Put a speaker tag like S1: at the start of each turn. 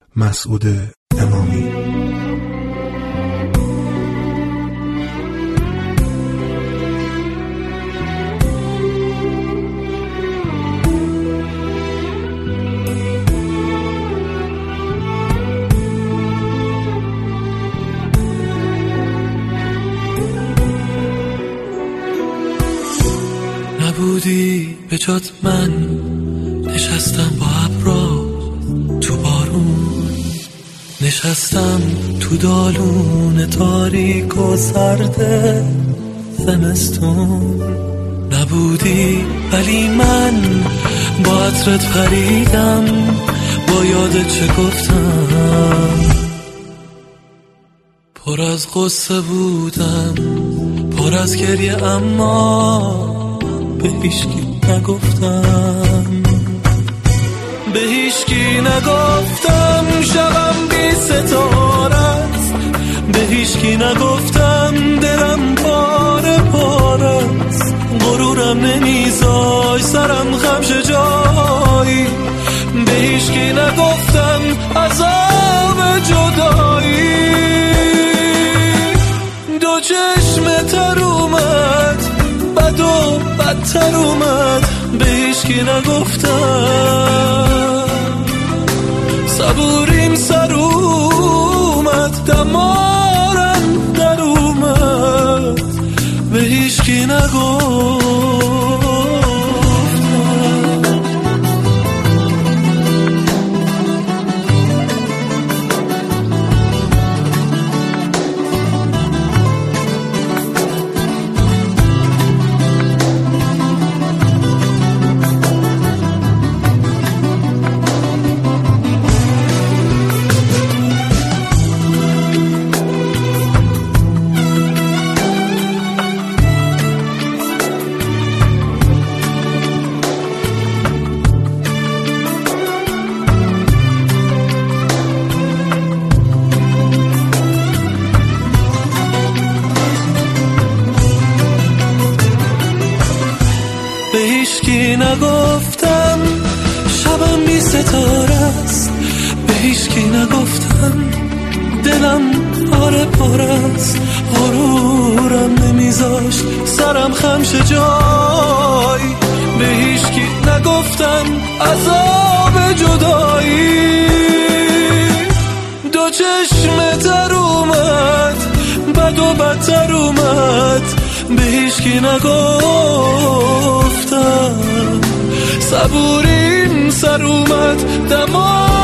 S1: مسعود امامی.
S2: نبودی به جات من نشستم با ابرا تو بارون، نشستم تو دالون تاریک و سرد زمستون. نبودی ولی من با عطرت پریدم، با یادت چه گفتم. پر از قصه بودم، پر از گریه، اما به هیچکی نگفتم. به هیچکی نگفتم شبم بی ستاره است، به هیچکی نگفتم دلم پاره پاره است. غرورم نمیذاش سرم خمش جایی، به هیچکی نگفتم عذاب جدایی. دو چشم تر اومد، بد و بدتر اومد، به هیچکی نگفتم. صبوریم سر اومد، دمارم در اومد، به هیچکی نگفتم. به هیچکی نگفتم شبم بی ستاره است، به هیچکی نگفتم دلم پاره پاره است. غرورم نمیذاشت سرم خمش جایی، به هیچکی نگفتم عذاب جدایی. دو چشم تر اومد، بد و بدتر اومد، به هیچکی نگفتم. صبوریم سر اومد، دمار